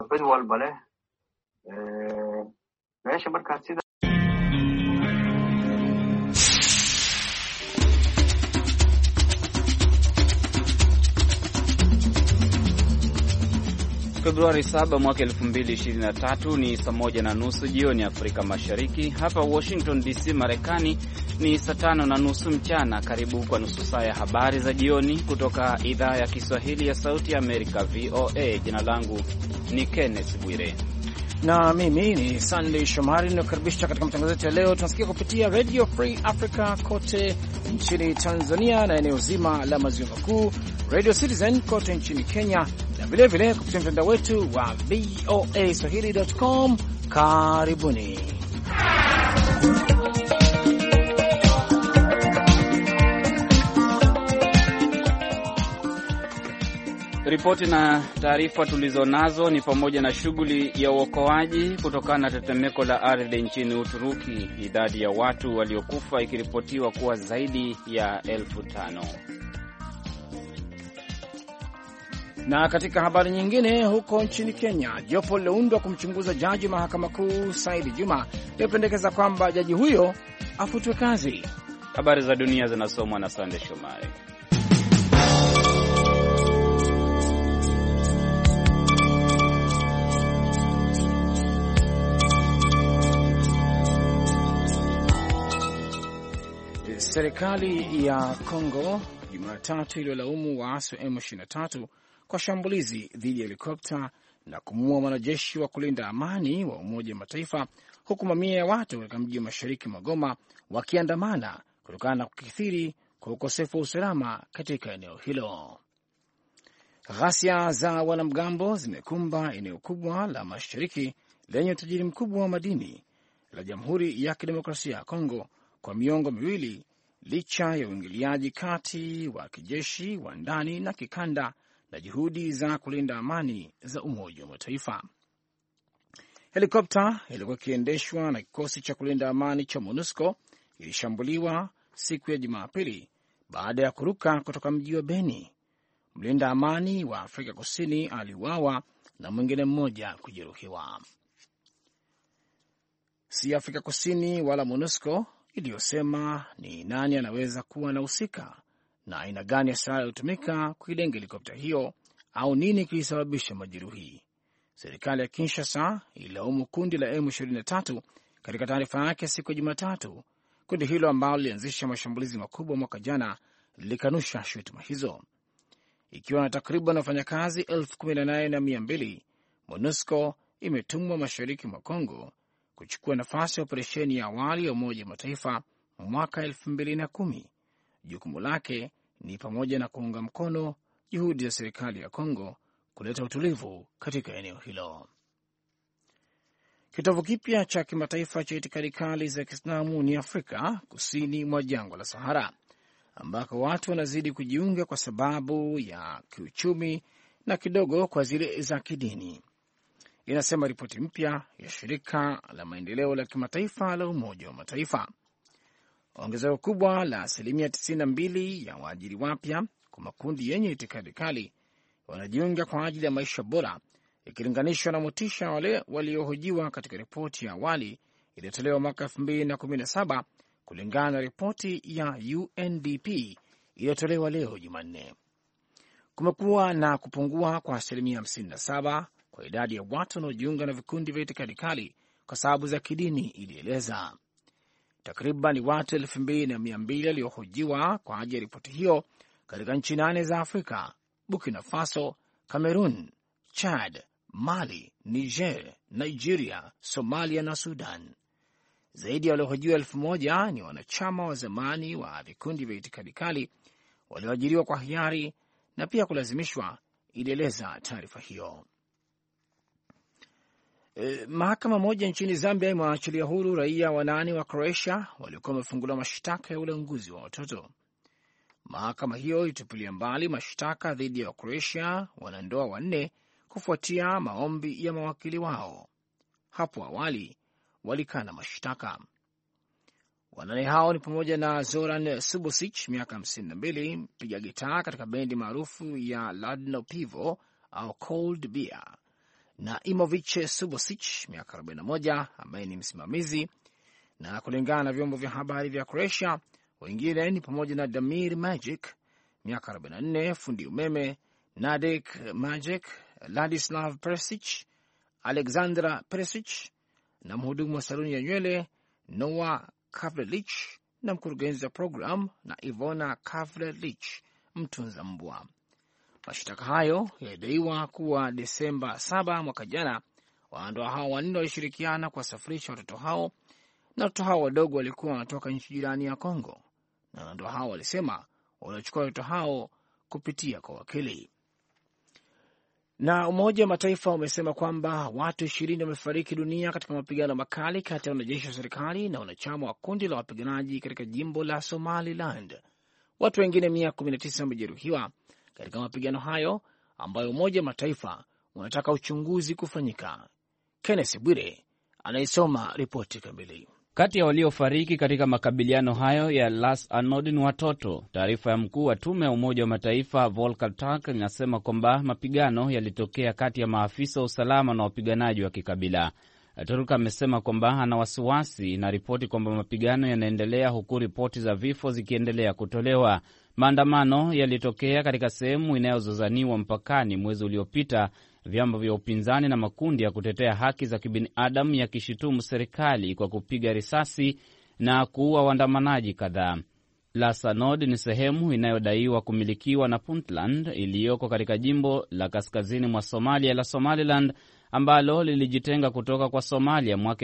mid walba leh meesha markaas sida Februari 7 mwaka 2023 ni saa 1:30 jioni Afrika Mashariki. Hapa Washington DC Marekani ni saa 5:30 mchana. Karibu kwa nusu saa ya habari za jioni kutoka idhaa ya Kiswahili ya Sauti ya Amerika VOA. Jina langu ni Kenneth Bwire na mimi ni Sunday Shomari. Ninakukaribisha katika matangazo yetu ya leo. Tunasikia kupitia Radio Free Africa kote nchini Tanzania na eneo zima la maziwa makuu, Radio Citizen kote nchini Kenya, na vilevile kupitia mtandao wetu wa VOA Swahili.com. Karibuni. Ripoti na taarifa tulizonazo ni pamoja na shughuli ya uokoaji kutokana na tetemeko la ardhi nchini Uturuki, idadi ya watu waliokufa ikiripotiwa kuwa zaidi ya 5,000. Na katika habari nyingine, huko nchini Kenya, jopo liloundwa kumchunguza jaji wa mahakama kuu Said Juma limependekeza kwamba jaji huyo afutwe kazi. Habari za dunia zinasomwa na Sande Shomari. Serikali ya Kongo Jumatatu iliyolaumu waasi wa M23 kwa shambulizi dhidi ya helikopta na kumuua mwanajeshi wa kulinda amani wa Umoja wa Mataifa, huku mamia ya watu katika mji wa mashariki mwa Goma wakiandamana kutokana na kukithiri kwa ukosefu wa usalama katika eneo hilo. Ghasia za wanamgambo zimekumba eneo kubwa la mashariki lenye utajiri mkubwa wa madini la Jamhuri ya Kidemokrasia ya Kongo kwa miongo miwili, licha ya uingiliaji kati wa kijeshi wa ndani na kikanda na juhudi za kulinda amani za Umoja wa Mataifa. Helikopta ilikuwa ikiendeshwa na kikosi cha kulinda amani cha MONUSCO ilishambuliwa siku ya Jumapili baada ya kuruka kutoka mji wa Beni. Mlinda amani wa Afrika Kusini aliuawa na mwingine mmoja kujeruhiwa. Si Afrika Kusini wala MONUSCO iliyosema ni nani anaweza kuwa anahusika na aina gani ya silaha iliyotumika kuilenga helikopta hiyo au nini kilisababisha majeruhi. Serikali ya Kinshasa ililaumu kundi la M23 katika taarifa yake siku ya Jumatatu. Kundi hilo ambalo lilianzisha mashambulizi makubwa mwaka jana lilikanusha shutuma hizo. Ikiwa na takriban wafanyakazi 18,200, MONUSCO imetumwa mashariki mwa Kongo kuchukua nafasi ya operesheni ya awali ya Umoja wa Mataifa mwaka 2010. Jukumu lake ni pamoja na kuunga mkono juhudi za serikali ya Kongo kuleta utulivu katika eneo hilo. Kitovu kipya cha kimataifa cha itikadi kali za Kiislamu ni Afrika kusini mwa jangwa la Sahara, ambako watu wanazidi kujiunga kwa sababu ya kiuchumi na kidogo kwa zile za kidini, inasema ripoti mpya ya shirika la maendeleo la kimataifa la Umoja wa Mataifa. Ongezeko kubwa la 92% ya waajiri wapya kwa makundi yenye itikadi kali wanajiunga kwa ajili ya maisha bora, ikilinganishwa na motisha wale waliohojiwa katika ripoti ya awali iliyotolewa mwaka 2017, kulingana na ripoti ya UNDP iliyotolewa leo Jumanne. Kumekuwa na kupungua kwa 57% kwa idadi ya watu wanaojiunga na vikundi vya itikadi kali kwa sababu za kidini, ilieleza. Takriban watu 2,200 waliohojiwa kwa ajili ya ripoti hiyo katika nchi 8 za Afrika: Burkina Faso, Cameroon, Chad, Mali, Niger, Nigeria, Somalia na Sudan. Zaidi ya waliohojiwa 1,000 ni wanachama wa zamani wa vikundi vya itikadi kali walioajiriwa kwa hiari na pia kulazimishwa, ilieleza taarifa hiyo. Mahakama moja nchini Zambia imewaachilia huru raia 8 wa Croatia waliokuwa wamefunguliwa mashtaka ya ulanguzi wa watoto. Mahakama hiyo ilitupilia mbali mashtaka dhidi ya Wakroatia wanandoa 4 kufuatia maombi ya mawakili wao. Hapo awali walikana mashtaka. Wanane hao ni pamoja na Zoran Subosic, miaka 52, mpiga gitaa katika bendi maarufu ya Ladno Pivo au Cold Beer, na Imovic Subosic miaka 41 ambaye ni msimamizi, na kulingana na vyombo vya habari vya Croatia, wengine ni pamoja na Damir Magic miaka 44, fundi umeme, Nadek Magic, Ladislav Persic, Alexandra Persic na mhudumu wa saluni ya nywele Noah Kavlelich na mkurugenzi wa program na Ivona Kavlelich, mtunza mbwa. Mashtaka hayo yalidaiwa kuwa Desemba 7 mwaka jana, wanandoa hao wanne walishirikiana kuwasafirisha watoto hao, na watoto hao wadogo walikuwa wanatoka nchi jirani ya Kongo, na wanandoa hao walisema walichukua watoto hao kupitia kwa wakili. Na Umoja wa Mataifa umesema kwamba watu 20 wamefariki dunia katika mapigano makali kati ya wanajeshi wa serikali na wanachama wa kundi la wapiganaji katika jimbo la Somaliland. Watu wengine 119 wamejeruhiwa katika mapigano hayo ambayo Umoja wa Mataifa unataka uchunguzi kufanyika. Kenneth Bwire anaisoma ripoti kamili. Kati ya waliofariki katika makabiliano hayo ya Las Anod ni watoto. Taarifa ya mkuu wa tume ya Umoja wa Mataifa Volker Turk inasema kwamba mapigano yalitokea kati ya maafisa wa usalama na wapiganaji wa kikabila. Turk amesema kwamba ana wasiwasi na ripoti kwamba mapigano yanaendelea huku ripoti za vifo zikiendelea kutolewa. Maandamano yalitokea katika sehemu inayozozaniwa mpakani mwezi uliopita, vyama vya upinzani na makundi ya kutetea haki za kibinadamu yakishutumu serikali kwa kupiga risasi na kuua waandamanaji kadhaa. Las Anod ni sehemu inayodaiwa kumilikiwa na Puntland iliyoko katika jimbo la kaskazini mwa Somalia la Somaliland, ambalo lilijitenga kutoka kwa Somalia mwaka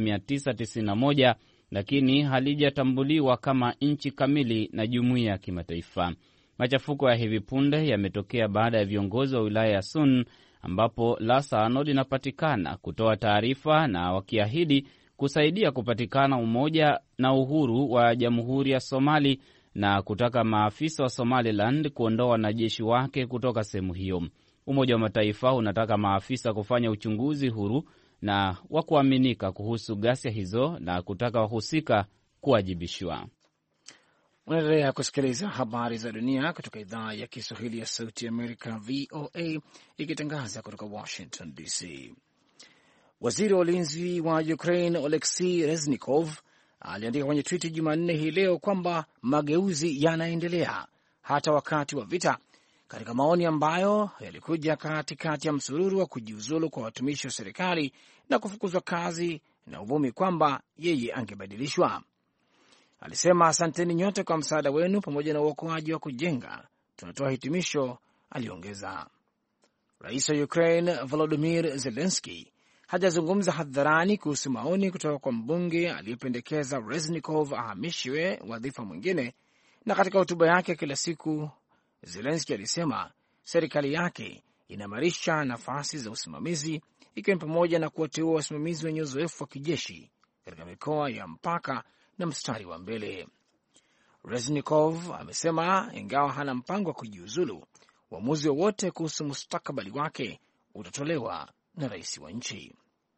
1991 lakini halijatambuliwa kama nchi kamili na jumuiya ya kimataifa. Machafuko ya hivi punde yametokea baada ya viongozi wa wilaya ya Sun ambapo Las Anod inapatikana kutoa taarifa na wakiahidi kusaidia kupatikana umoja na uhuru wa Jamhuri ya Somali na kutaka maafisa wa Somaliland kuondoa wanajeshi wake kutoka sehemu hiyo. Umoja wa Mataifa unataka maafisa kufanya uchunguzi huru na wa kuaminika kuhusu ghasia hizo na kutaka wahusika kuwajibishwa. Unaendelea kusikiliza habari za dunia kutoka idhaa ya Kiswahili ya Sauti ya Amerika, VOA, ikitangaza kutoka Washington DC. Waziri wa ulinzi wa Ukraine Oleksiy Reznikov aliandika kwenye Twitter Jumanne hii leo kwamba mageuzi yanaendelea hata wakati wa vita, katika maoni ambayo yalikuja katikati ya msururu wa kujiuzulu kwa watumishi wa serikali na kufukuzwa kazi na uvumi kwamba yeye angebadilishwa. Alisema, asanteni nyote kwa msaada wenu pamoja na uokoaji wa kujenga. Tunatoa hitimisho, aliongeza. Rais wa Ukraine Volodymyr Zelensky hajazungumza hadharani kuhusu maoni kutoka kwa mbunge aliyependekeza Reznikov ahamishiwe wadhifa mwingine, na katika hotuba yake kila siku Zelensky alisema serikali yake inaimarisha nafasi za usimamizi, ikiwa ni pamoja na kuwateua wasimamizi wenye uzoefu wa kijeshi katika mikoa ya mpaka na mstari wa mbele. Reznikov amesema ingawa hana mpango wa kujiuzulu, uamuzi wowote kuhusu mustakabali wake utatolewa na rais wa nchi.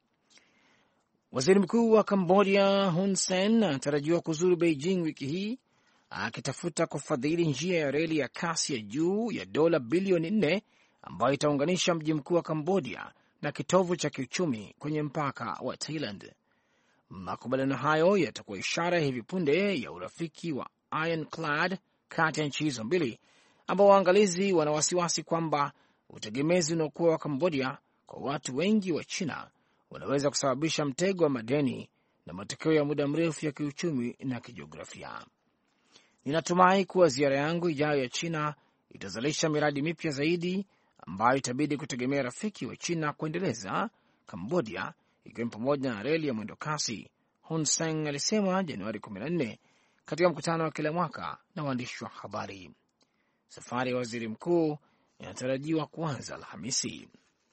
Waziri mkuu wa Cambodia Hun Sen anatarajiwa kuzuru Beijing wiki hii akitafuta kufadhili njia ya reli ya kasi ya juu ya dola bilioni 4 ambayo itaunganisha mji mkuu wa Cambodia na kitovu cha kiuchumi kwenye mpaka wa Thailand. Makubaliano hayo yatakuwa ishara ya hivi punde ya urafiki wa ironclad kati ya nchi hizo mbili, ambao waangalizi wana wasiwasi kwamba utegemezi unaokuwa wa Cambodia kwa watu wengi wa China unaweza kusababisha mtego wa madeni na matokeo ya muda mrefu ya kiuchumi na kijiografia. Ninatumai kuwa ziara yangu ijayo ya China itazalisha miradi mipya zaidi ambayo itabidi kutegemea rafiki wa China kuendeleza Cambodia, ikiwa ni pamoja na reli ya mwendo kasi, Hun Sen alisema Januari 14 katika mkutano wa kila mwaka na waandishi wa habari. Safari ya waziri mkuu inatarajiwa kuanza Alhamisi.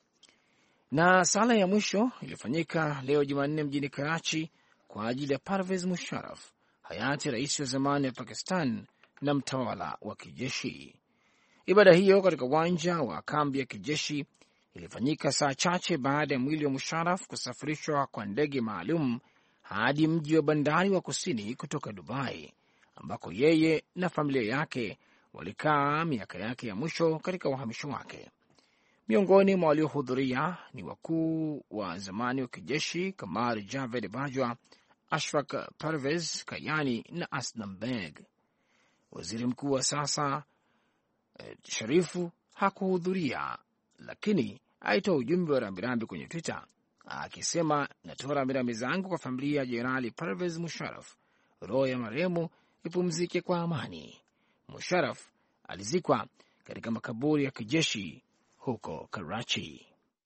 Na sala ya mwisho ilifanyika leo Jumanne mjini Karachi kwa ajili ya Parvez Musharraf, hayati rais wa zamani wa Pakistan na mtawala wa kijeshi. Ibada hiyo katika uwanja wa kambi ya kijeshi ilifanyika saa chache baada ya mwili wa Musharraf kusafirishwa kwa ndege maalum hadi mji wa bandari wa kusini kutoka Dubai, ambako yeye na familia yake walikaa miaka yake ya mwisho katika uhamisho wake. Miongoni mwa waliohudhuria ni wakuu wa zamani wa kijeshi Kamar Javed Bajwa, Ashfaq Parvez Kayani na Aslam Beg. Waziri mkuu wa sasa Sharifu hakuhudhuria, lakini aitoa ujumbe wa rambirambi kwenye Twitter akisema, natoa rambirambi zangu kwa familia ya Jenerali Parvez Musharraf, roho ya marehemu ipumzike kwa amani. Musharraf alizikwa katika makaburi ya kijeshi huko Karachi.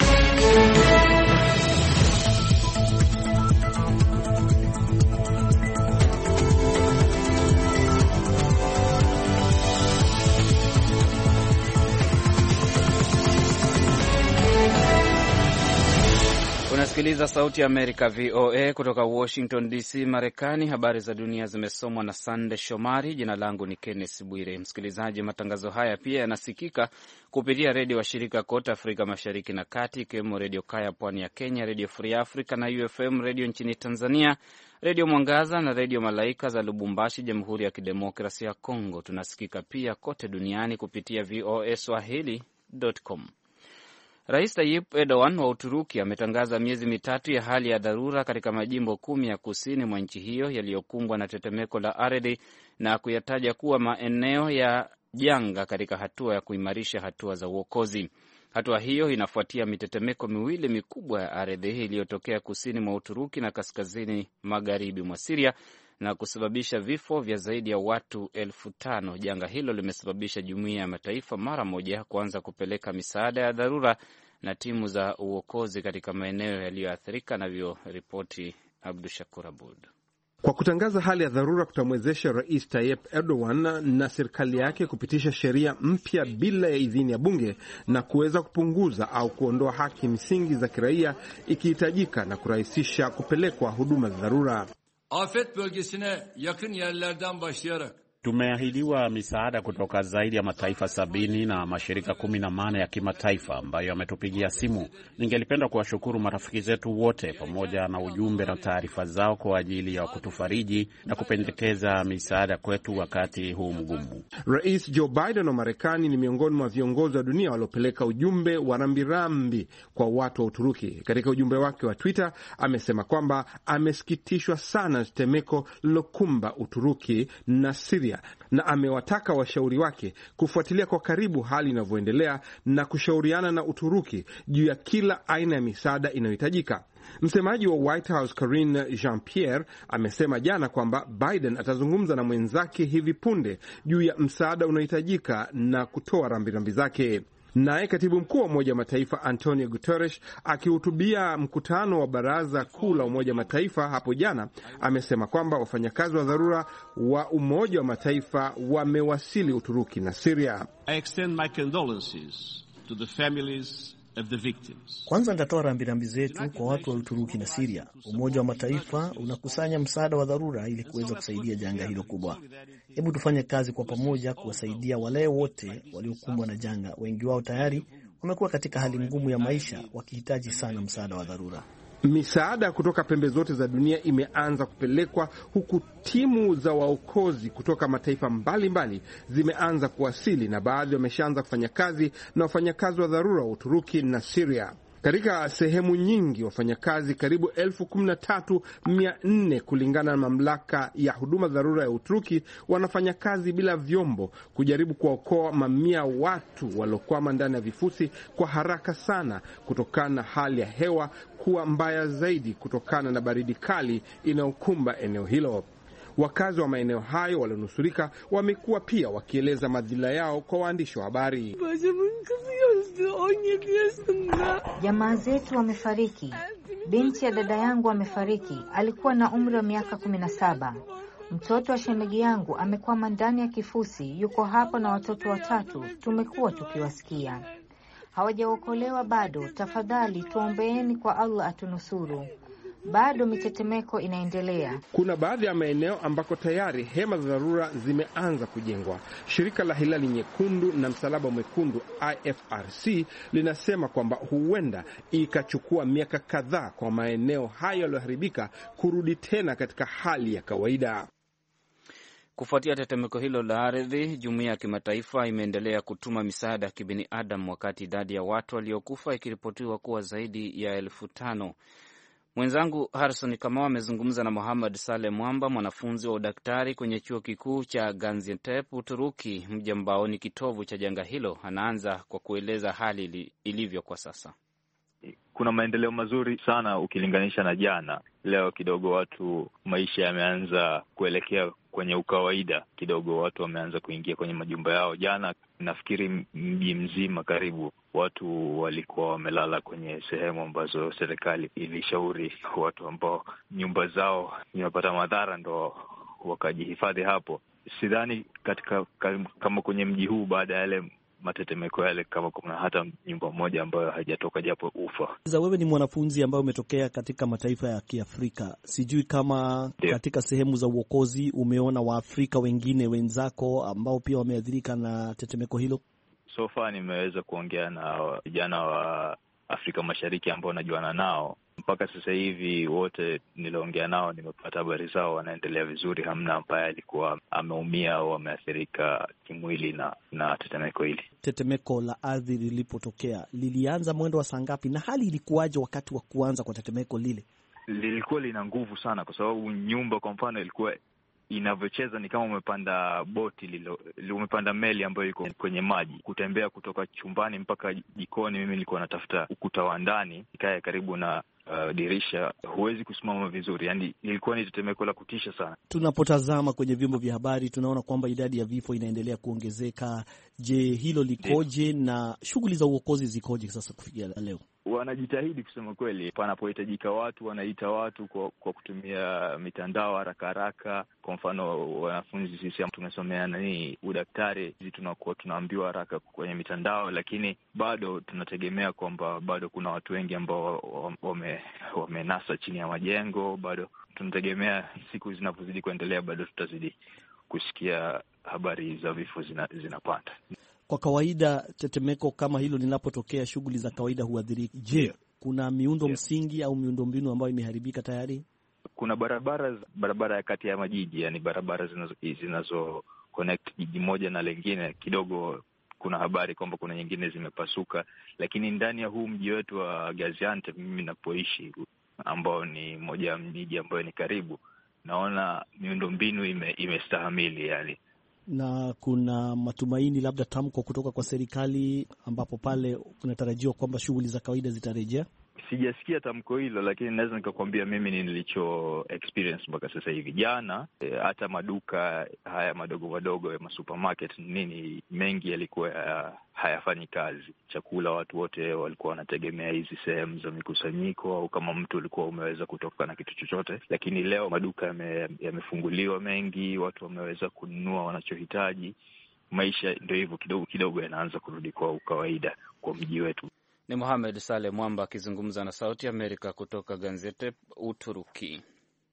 Unasikiliza Sauti ya Amerika, VOA, kutoka Washington DC, Marekani. Habari za dunia zimesomwa na Sande Shomari. Jina langu ni Kenneth Bwire. Msikilizaji, matangazo haya pia yanasikika kupitia redio wa shirika kote Afrika Mashariki na Kati, ikiwemo Redio Kaya pwani ya Kenya, Redio Free Africa na UFM redio nchini Tanzania, Redio Mwangaza na Redio Malaika za Lubumbashi, Jamhuri ya Kidemokrasia ya Kongo. Tunasikika pia kote duniani kupitia voaswahili.com. Rais Tayyip Erdogan wa Uturuki ametangaza miezi mitatu ya hali ya dharura katika majimbo 10 ya kusini mwa nchi hiyo yaliyokumbwa na tetemeko la ardhi na kuyataja kuwa maeneo ya janga katika hatua ya kuimarisha hatua za uokozi. Hatua hiyo inafuatia mitetemeko miwili mikubwa ya ardhi iliyotokea kusini mwa Uturuki na kaskazini magharibi mwa Syria na kusababisha vifo vya zaidi ya watu 5,000. Janga hilo limesababisha jumuiya ya mataifa mara moja kuanza kupeleka misaada ya dharura na timu za uokozi katika maeneo yaliyoathirika, navyoripoti Abdu Shakur Abud. Kwa kutangaza hali ya dharura kutamwezesha Rais Tayyip Erdogan na serikali yake kupitisha sheria mpya bila ya idhini ya bunge na kuweza kupunguza au kuondoa haki msingi za kiraia ikihitajika na kurahisisha kupelekwa huduma za dharura. Afet bölgesine yakın yerlerden başlayarak tumeahidiwa misaada kutoka zaidi ya mataifa 70 na mashirika 18 ya kimataifa ambayo yametupigia simu. Ningelipenda kuwashukuru marafiki zetu wote pamoja na ujumbe na taarifa zao kwa ajili ya kutufariji na kupendekeza misaada kwetu wakati huu mgumu. Rais Joe Biden wa Marekani ni miongoni mwa viongozi wa dunia waliopeleka ujumbe wa rambirambi kwa watu wa Uturuki. Katika ujumbe wake wa Twitter amesema kwamba amesikitishwa sana na tetemeko lilokumba Uturuki na Syria, na amewataka washauri wake kufuatilia kwa karibu hali inavyoendelea na kushauriana na Uturuki juu ya kila aina ya misaada inayohitajika. Msemaji wa White House Karine Jean-Pierre amesema jana kwamba Biden atazungumza na mwenzake hivi punde juu ya msaada unaohitajika na kutoa rambirambi zake. Naye katibu mkuu wa Umoja wa Mataifa Antonio Guterres akihutubia mkutano wa Baraza Kuu la Umoja wa Mataifa hapo jana amesema kwamba wafanyakazi wa dharura wa Umoja wa Mataifa wamewasili Uturuki na Syria. I extend my condolences to the families of the victims. Kwanza nitatoa rambirambi zetu kwa watu wa Uturuki na Syria. Umoja wa Mataifa unakusanya msaada wa dharura ili kuweza kusaidia janga hilo kubwa. Hebu tufanye kazi kwa pamoja kuwasaidia wale wote waliokumbwa na janga. Wengi wao tayari wamekuwa katika hali ngumu ya maisha wakihitaji sana msaada wa dharura. Misaada kutoka pembe zote za dunia imeanza kupelekwa, huku timu za waokozi kutoka mataifa mbalimbali zimeanza kuwasili na baadhi wameshaanza kufanya kazi na wafanyakazi wa dharura wa Uturuki na Syria. Katika sehemu nyingi wafanyakazi karibu 13,400 kulingana na mamlaka ya huduma dharura ya Uturuki wanafanya kazi bila vyombo kujaribu kuwaokoa mamia watu waliokwama ndani ya vifusi kwa haraka sana kutokana na hali ya hewa kuwa mbaya zaidi kutokana na baridi kali inayokumba eneo hilo. Wakazi wa maeneo hayo walionusurika wamekuwa pia wakieleza madhila yao kwa waandishi wa habari. Jamaa zetu wamefariki. Binti ya dada yangu amefariki, alikuwa na umri wa miaka 17. Mtoto wa shemeji yangu amekwama ndani ya kifusi, yuko hapa na watoto 3, tumekuwa tukiwasikia. Hawajaokolewa bado. Tafadhali tuombeeni kwa Allah atunusuru. Bado mitetemeko inaendelea. Kuna baadhi ya maeneo ambako tayari hema za dharura zimeanza kujengwa. Shirika la Hilali Nyekundu na Msalaba Mwekundu IFRC linasema kwamba huenda ikachukua miaka kadhaa kwa maeneo hayo yaliyoharibika kurudi tena katika hali ya kawaida. Kufuatia tetemeko hilo la ardhi, jumuiya ya kimataifa imeendelea kutuma misaada ya kibinadamu, wakati idadi ya watu waliokufa ikiripotiwa kuwa zaidi ya 5,000. Mwenzangu Harrison Kamau amezungumza na Mohamed Saleh Mwamba, mwanafunzi wa udaktari kwenye chuo kikuu cha Gaziantep, Uturuki, mji ambao ni kitovu cha janga hilo. Anaanza kwa kueleza hali ilivyo kwa sasa. Kuna maendeleo mazuri sana ukilinganisha na jana. Leo kidogo watu, maisha yameanza kuelekea kwenye ukawaida kidogo, watu wameanza kuingia kwenye majumba yao. Jana nafikiri mji mzima karibu watu walikuwa wamelala kwenye sehemu ambazo serikali ilishauri watu ambao nyumba zao zimepata madhara ndo wakajihifadhi hapo. Sidhani kama kwenye mji huu baada ya yale matetemeko yale kama kuna hata nyumba moja ambayo haijatoka japo ufa. Wewe ni mwanafunzi ambaye umetokea katika mataifa ya Kiafrika. Sijui kama katika sehemu za uokozi umeona Waafrika wengine wenzako ambao pia wameathirika na tetemeko hilo? So far nimeweza kuongea na vijana wa Afrika Mashariki ambao najuana nao. Mpaka sasa hivi wote niliongea nao nimepata habari zao, wanaendelea vizuri. Hamna ambaye alikuwa ameumia au ameathirika kimwili na tetemeko hili. Tetemeko la ardhi lilipotokea lilianza mwendo wa saa ngapi, na hali ilikuwaje wakati wa kuanza kwa tetemeko lile? Lilikuwa lina nguvu sana, kwa sababu nyumba kwa mfano ilikuwa inavyocheza ni kama umepanda boti umepanda meli ambayo iko kwenye maji. Kutembea kutoka chumbani mpaka jikoni, mimi nilikuwa natafuta ukuta wa ndani ikae karibu na dirisha, huwezi kusimama vizuri. Yani ilikuwa ni tetemeko la kutisha sana. Tunapotazama kwenye vyombo vya habari tunaona kwamba idadi ya vifo inaendelea kuongezeka. Je, hilo likoje na shughuli za uokozi zikoje sasa kufikia leo? Wanajitahidi kusema kweli, panapohitajika watu wanaita watu kwa kutumia mitandao haraka haraka. Kwa mfano wanafunzi sisi tumesomea udaktari, tunakuwa tunaambiwa haraka kwenye mitandao, lakini bado tunategemea kwamba bado kuna watu wengi ambao wamenasa chini ya majengo. Bado tunategemea siku zinavyozidi kuendelea, bado tutazidi kusikia habari za vifo zinapanda. Kwa kawaida tetemeko kama hilo linapotokea, shughuli za kawaida huathirika. Je, kuna miundo msingi au miundombinu ambayo imeharibika tayari? Kuna barabara ya kati ya majiji, yani barabara zinazo connect jiji moja na lingine. Kidogo kuna habari kwamba kuna nyingine zimepasuka, lakini ndani ya huu mji wetu wa Gaziantep, mimi napoishi, ambao ni moja ya miji ambayo ni karibu, naona miundombinu imestahamili yani. Na kuna matumaini labda tamko kutoka kwa serikali ambapo pale kunatarajiwa kwamba shughuli za kawaida zitarejea? Sijasikia tamko hilo, lakini naweza nikakwambia mimi nilicho experience mpaka sasa hivi. Jana hata maduka haya madogo ya masupermarket mengi yalikuwa hayafanyi kazi. Chakula watu wote walikuwa wanategemea hizi sehemu za mikusanyiko, au kama mtu ulikuwa umeweza kutoka na kitu chochote. Lakini leo maduka yamefunguliwa mengi, watu wameweza kununua wanachohitaji. Maisha ndio hivyo kidogo yanaanza kurudi kwa kawaida kwa mji wetu. Ni Mohamed Saleh Mwamba akizungumza na Sauti Amerika kutoka Gaziantep, Uturuki.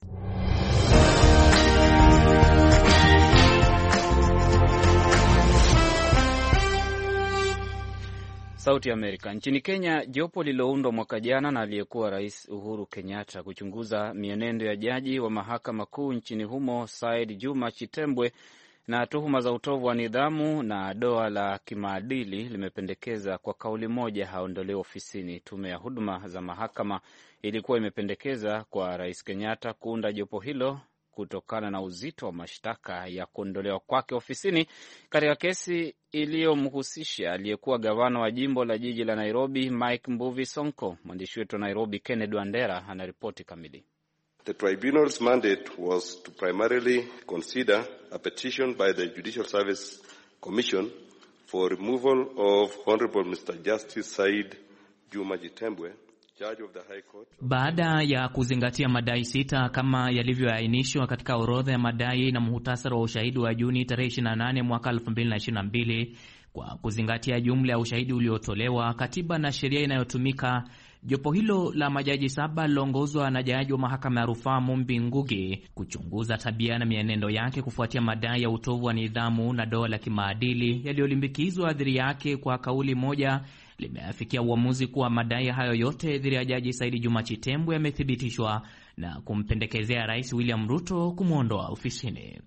Sauti Amerika. Nchini Kenya, jopo lililoundwa mwaka jana na aliyekuwa Rais Uhuru Kenyatta kuchunguza mienendo ya jaji wa mahakama kuu nchini humo Said Juma Chitembwe na tuhuma za utovu wa nidhamu na doa la kimaadili limependekeza kwa kauli moja haondolewe ofisini. Tume ya huduma za mahakama ilikuwa imependekeza kwa Rais Kenyatta kuunda jopo hilo kutokana na uzito wa mashtaka ya kuondolewa kwake ofisini katika kesi iliyomhusisha aliyekuwa gavana wa jimbo la jiji la Nairobi Mike Mbuvi Sonko. Mwandishi wetu wa Nairobi Kennedy Wandera anaripoti kamili. The tribunal's mandate was to primarily consider a petition by the Judicial Service Commission for removal of Honorable Mr. Justice Said Juma Chitembwe, Judge of the High Court. Baada ya kuzingatia madai 6 kama yalivyoainishwa katika orodha ya madai na muhtasari wa ushahidi wa Juni tarehe 28 mwaka 2022, kwa kuzingatia jumla ya ushahidi uliotolewa, katiba na sheria inayotumika, jopo hilo la majaji 7 liloongozwa na jaji wa mahakama ya rufaa Mumbi Ngugi kuchunguza tabia na mienendo yake kufuatia madai ya utovu wa nidhamu na doa la kimaadili yaliyolimbikizwa dhidi yake, kwa kauli moja limeafikia uamuzi kuwa madai hayo yote dhidi ya jaji Said Juma Chitembwe yamethibitishwa na kumpendekezea Rais William Ruto kumwondoa ofisini.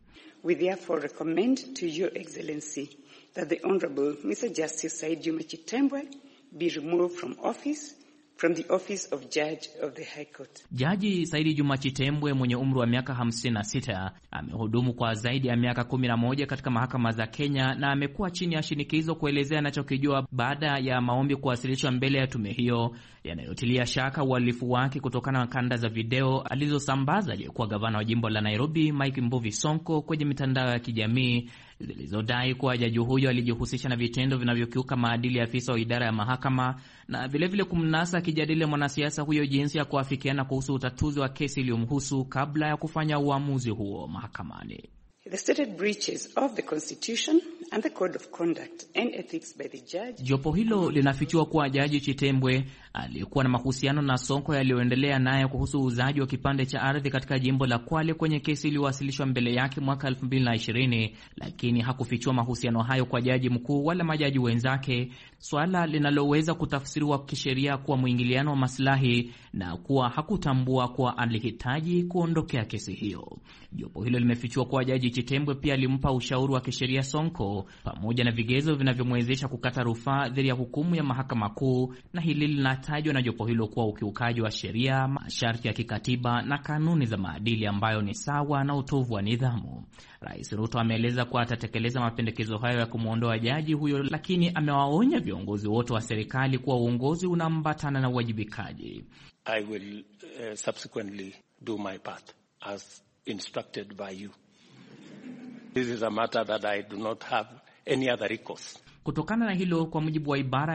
We therefore recommend to Your Excellency that the Honorable Mr. Justice Said Juma Chitembwe be removed from the office of Judge of the High Court. Jaji Saidi Juma Chitembwe mwenye umri wa miaka 56 amehudumu kwa zaidi ya miaka 11 katika mahakama za Kenya na amekuwa chini ya shinikizo kuelezea anachokijua baada ya maombi kuwasilishwa mbele ya tume hiyo yanayotilia shaka uhalifu wake kutokana na kanda za video alizosambaza aliyekuwa gavana wa jimbo la Nairobi Mike Mbuvi Sonko kwenye mitandao ya kijamii zilizodai kuwa jaji huyo alijihusisha na vitendo vinavyokiuka maadili ya afisa wa idara ya mahakama na vilevile kumnasa akijadili mwanasiasa huyo jinsi ya kuafikiana kuhusu utatuzi wa kesi iliyomhusu kabla ya kufanya uamuzi huo mahakamani. The stated breaches of the Constitution and the Code of Conduct and Ethics by the judge. Jopo hilo linafichua kuwa Jaji Chitembwe alikuwa na mahusiano na Sonko yaliyoendelea naye kuhusu uuzaji wa kipande cha ardhi katika jimbo la Kwale kwenye kesi iliyowasilishwa mbele yake mwaka 2020, lakini hakufichua mahusiano hayo kwa jaji mkuu wala majaji wenzake, swala linaloweza kutafsiriwa kisheria kuwa mwingiliano wa maslahi na kuwa hakutambua kuwa alihitaji kuondokea kesi hiyo. Jopo hilo limefichua kuwa Jaji Chitembwe pia alimpa ushauri wa kisheria Sonko pamoja na vigezo vinavyomwezesha kukata rufaa dhidi ya hukumu ya mahakama kuu, na hili linatajwa na jopo hilo kuwa ukiukaji wa sheria, masharti ya kikatiba na kanuni za maadili ambayo ni sawa na utovu wa nidhamu. Rais Ruto ameeleza kuwa atatekeleza mapendekezo hayo ya kumwondoa jaji huyo, lakini amewaonya viongozi wote wa serikali kuwa uongozi unaambatana na uwajibikaji. I will subsequently do my part as instructed by you. This is a matter that I do not have any other recourse. Kutokana na hilo, kwa mujibu wa ibara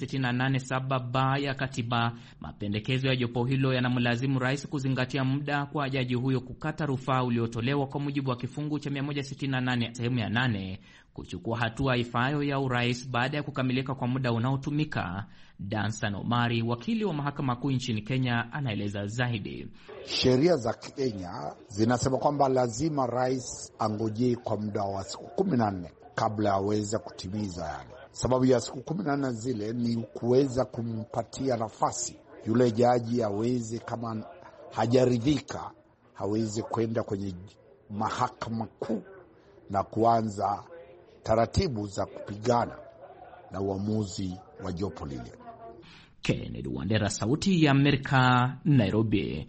168(7) ya katiba, mapendekezo ya jopo hilo yanamlazimu rais kuzingatia muda kwa jaji huyo kukata rufaa uliotolewa kwa mujibu wa kifungu cha 168 sehemu ya 8 kuchukua hatua ifayo ya urais baada ya kukamilika kwa muda unaotumika. Dansan Omari, wakili wa mahakama kuu nchini Kenya, anaeleza zaidi. Sheria za Kenya zinasema kwamba lazima rais angojee kwa muda wa siku 14 kabla aweze kutimiza yale. Sababu ya siku 14 zile ni kuweza kumpatia nafasi yule jaji aweze, kama hajaridhika, hawezi kwenda kwenye mahakama kuu na kuanza taratibu za kupigana na uamuzi wa jopo lile. Kennedy Wandera, Sauti ya Amerika, Nairobi.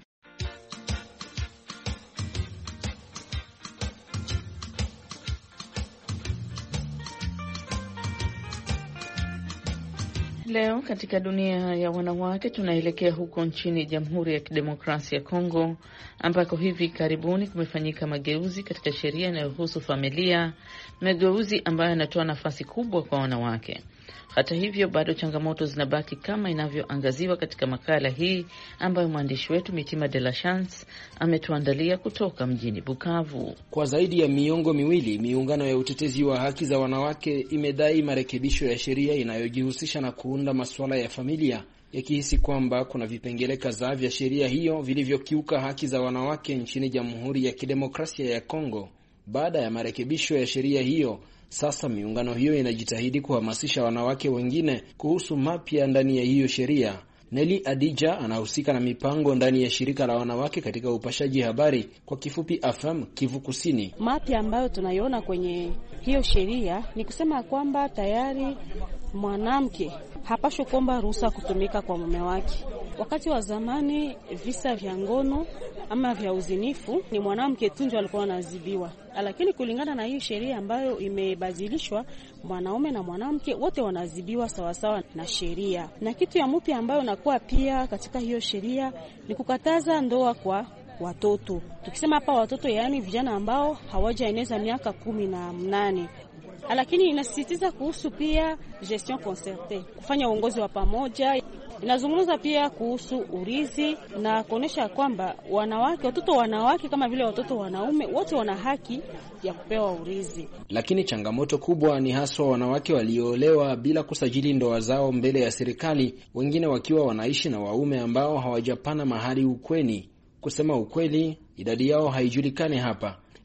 Leo katika dunia ya wanawake tunaelekea huko nchini Jamhuri ya Kidemokrasia ya Kongo, ambako hivi karibuni kumefanyika mageuzi katika sheria inayohusu familia, mageuzi ambayo yanatoa nafasi kubwa kwa wanawake. Hata hivyo, bado changamoto zinabaki kama inavyoangaziwa katika makala hii ambayo mwandishi wetu Mitima de la Chance ametuandalia kutoka mjini Bukavu. Kwa zaidi ya miongo miwili, miungano ya utetezi wa haki za wanawake imedai marekebisho ya sheria inayojihusisha na kuunda masuala ya familia, yakihisi kwamba kuna vipengele kadhaa vya sheria hiyo vilivyokiuka haki za wanawake nchini Jamhuri ya Kidemokrasia ya Kongo. Baada ya marekebisho ya sheria hiyo, sasa miungano hiyo inajitahidi kuhamasisha wanawake wengine kuhusu mapya ndani ya hiyo sheria. Nelly Adija anahusika na mipango ndani ya shirika la wanawake katika upashaji habari, kwa kifupi AFAM, Kivu Kusini. Mapya ambayo tunaiona kwenye hiyo sheria ni kusema kwamba tayari mwanamke hapaswi kuomba ruhusa kutumika kwa mume wake. Wakati wa zamani visa vya ngono ama vya uzinifu ni mwanamke tu ndiye alikuwa anaadhibiwa, lakini kulingana na hii sheria ambayo imebadilishwa, mwanaume na mwanamke wote wanaadhibiwa sawasawa na sheria. Na kitu ya mpya ambayo nakuwa pia katika hiyo sheria ni kukataza ndoa kwa watoto. Tukisema hapa watoto, yaani vijana ambao hawajaeneza miaka 18. Lakini inasisitiza kuhusu pia gestion concertée, kufanya uongozi wa pamoja. Inazungumza pia kuhusu urithi na kuonesha kwamba watoto wanawake kama vile watoto wanaume wote wana haki ya kupewa urithi. Lakini changamoto kubwa ni haswa wanawake walioolewa bila kusajili ndoa zao mbele ya serikali, wengine wakiwa wanaishi na waume ambao hawajapana mahari ukweni. Kusema ukweli, idadi yao haijulikani hapa.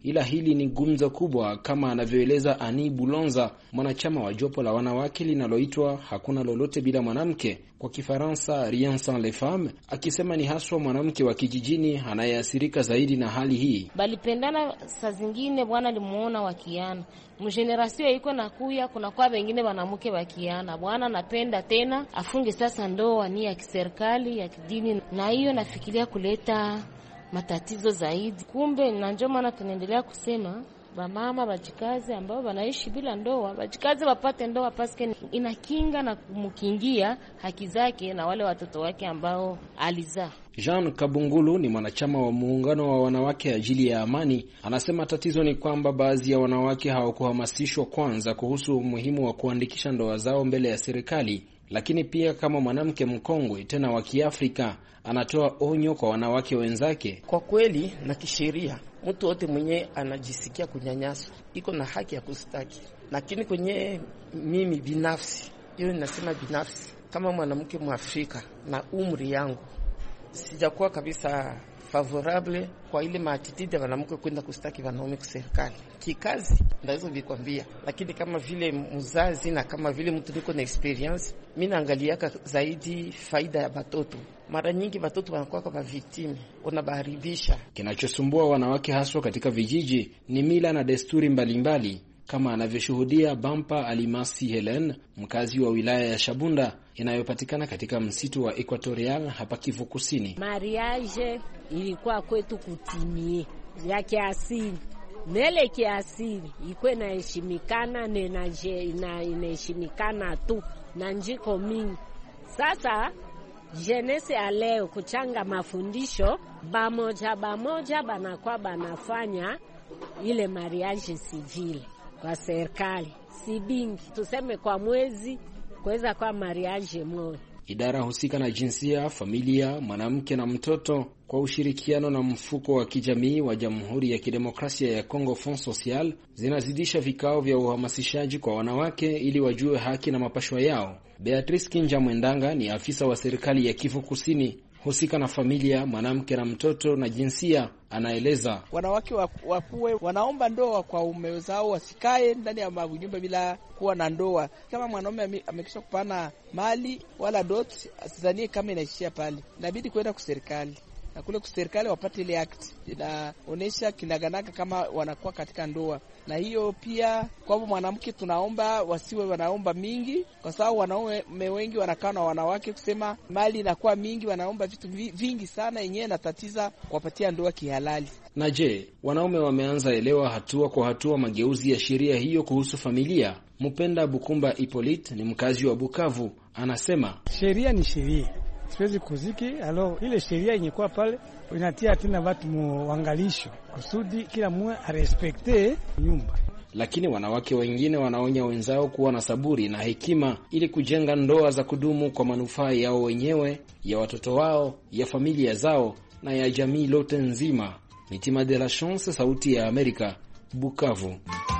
ila hili ni gumzo kubwa, kama anavyoeleza Ani Bulonza, mwanachama wa jopo la wanawake linaloitwa Hakuna Lolote Bila Mwanamke, kwa Kifaransa Rien Sans les Femmes, akisema ni haswa mwanamke wa kijijini anayeathirika zaidi na hali hii. Balipendana saa zingine bwana limuona wakiana. Mgenerasio iko na kuya kuna kwa wengine wanamke wakiana. Bwana napenda tena afunge sasa ndoa ni ya kiserikali ya kidini, na hiyo nafikiria kuleta matatizo zaidi. Kumbe na ndio maana tunaendelea kusema bamama bajikazi ambao wanaishi bila ndoa, bajikazi wapate ndoa, paske inakinga na kumkingia haki zake na wale watoto wake ambao alizaa. Jean Kabungulu ni mwanachama wa muungano wa wanawake ajili ya amani. Anasema tatizo ni kwamba baadhi ya wanawake hawakuhamasishwa kwanza kuhusu umuhimu wa kuandikisha ndoa zao mbele ya serikali. Lakini pia kama mwanamke mkongwe tena wa Kiafrika, anatoa onyo kwa wanawake wenzake. Kwa kweli na kisheria, mtu wote mwenye anajisikia kunyanyaswa iko na haki ya kustaki. Lakini kwenye mimi binafsi, hiyo ninasema binafsi, kama mwanamke Mwafrika na umri yangu, sijakuwa kabisa favorable kwa ile maatitude ya wanamke kwenda kustaki wanaume kwa serikali. Kikazi ndaweza vikwambia, lakini kama vile mzazi na kama vile mtu niko na experience, mimi naangaliaka zaidi faida ya batoto. Mara nyingi batoto wanakuwa kama victim, unabaharibisha. Kinachosumbua wanawake haswa katika vijiji ni mila na desturi mbalimbali, kama anavyoshuhudia Bampa Alimasi Helen, mkazi wa wilaya ya Shabunda inayopatikana katika msitu wa Equatorial hapa Kivu Kusini. Mariage ilikuwa kwetu kutimie ya kiasili. Nele kiasili iko inaheshimikana, inaheshimikana tu na njiko mingi. Sasa jenese ya leo kuchanga mafundisho bamoja banakuwa banafanya ile mariage civile kwa serikali. Si bingi, tuseme kwa mwezi kuweza kwa mariage moja. Idara husika na jinsia, familia, mwanamke na mtoto kwa ushirikiano na mfuko wa kijamii wa Jamhuri ya Kidemokrasia ya Kongo Fond Social zinazidisha vikao vya uhamasishaji kwa wanawake ili wajue haki na mapashwa yao. Beatrice Kinja Mwendanga ni afisa wa serikali ya Kivu Kusini husika na familia, mwanamke na mtoto na jinsia, anaeleza. Wanawake wakuwe wanaomba ndoa kwa ume zao, wasikae ndani ya nyumba bila kuwa na ndoa. Kama mwanaume amekisha kupana mali wala dot, asizanie kama inaishia pale, inabidi kwenda kwa serikali, na kule kwa serikali wapate ile act inaonesha kinaganaga kama wanakuwa katika ndoa. Na hiyo pia kwa mwanamke tunaomba wasiwe wanaomba mingi, kwa sababu wanaume wengi wanakaa na wanawake kusema mali inakuwa mingi, wanaomba vitu vingi sana yenyewe na tatiza kuwapatia ndoa kihalali. Na je, wanaume wameanza elewa hatua kwa hatua mageuzi ya sheria hiyo kuhusu familia? Mpenda Bukumba Hippolyte ni mkazi wa Bukavu, anasema sheria ni sheria, siwezi kuziki alo ile sheria yenyewe pale inatia tena watu muangalisho kusudi kila mmoja arespekte nyumba. Lakini wanawake wengine wanaonya wenzao kuwa na saburi na hekima ili kujenga ndoa za kudumu kwa manufaa yao wenyewe, ya watoto wao, ya familia zao na ya jamii lote nzima. Mitima de la Chance, Sauti ya Amerika, Bukavu.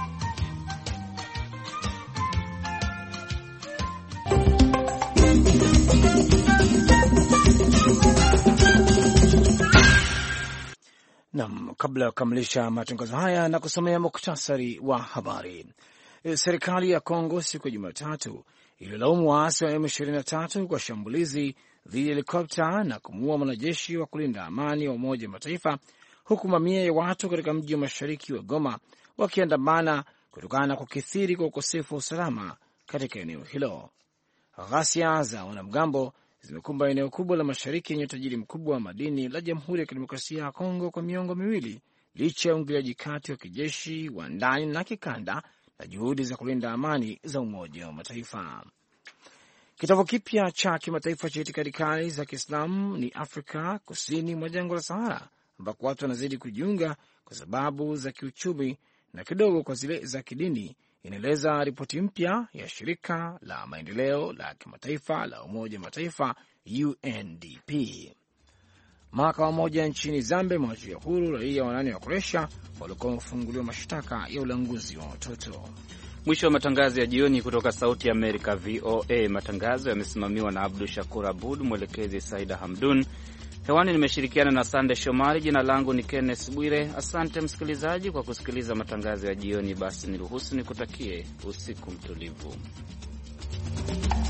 Naam, kabla ya kukamilisha matangazo haya na kusomea muktasari wa habari. Serikali ya Kongo siku ya Jumatatu ililaumu waasi wa M23 kwa shambulizi dhidi ya helikopta na kumuua mwanajeshi wa kulinda amani wa Umoja wa Mataifa, huku mamia ya watu katika mji wa mashariki wa Goma wakiandamana kutokana na kukithiri kwa ukosefu wa usalama katika eneo hilo. Ghasia za wanamgambo zimekumba eneo kubwa la mashariki yenye utajiri mkubwa wa madini la Jamhuri ya Kidemokrasia ya Kongo kwa miongo miwili, licha ya uingiliaji kati wa kijeshi wa ndani na kikanda na juhudi za kulinda amani za Umoja wa Mataifa. Kitovu kipya cha kimataifa cha itikadi kali za Kiislamu ni Afrika kusini mwa jangwa la Sahara, ambako watu wanazidi kujiunga kwa sababu za kiuchumi na kidogo kwa zile za kidini, inaeleza ripoti mpya ya shirika la maendeleo la kimataifa la Umoja wa Mataifa UNDP. Mahakama moja nchini Zambia imewaachilia huru raia wanane wa Kroatia waliokuwa wamefunguliwa mashtaka ya ulanguzi wa watoto. Mwisho wa matangazo ya jioni kutoka Sauti ya Amerika VOA. Matangazo yamesimamiwa na Abdu Shakur Abud, mwelekezi Saida Hamdun. Hewani nimeshirikiana na Sande Shomari. Jina langu ni Kenneth Bwire. Asante msikilizaji kwa kusikiliza matangazo ya jioni. Basi niruhusu nikutakie usiku mtulivu.